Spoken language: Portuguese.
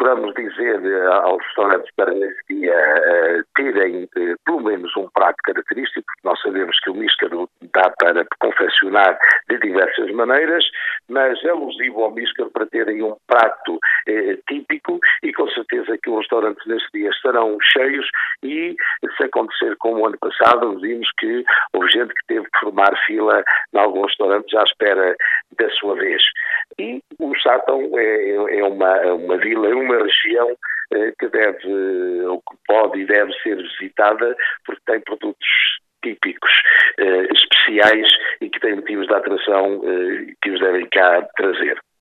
procuramos dizer aos restaurantes para nesse dia terem pelo menos um prato característico, porque nós sabemos que o míscaro dá para confeccionar de diversas maneiras, mas é alusivo ao míscaro para terem um prato típico, e com certeza que os restaurantes nesse dia estarão cheios. E se acontecer como o ano passado, vimos que houve gente que teve que formar fila em alguns restaurantes à espera da sua vez. E o Sátão é uma vila, é uma região que deve, ou que pode e deve ser visitada, porque tem produtos típicos, especiais, e que têm motivos de atração que os devem cá trazer.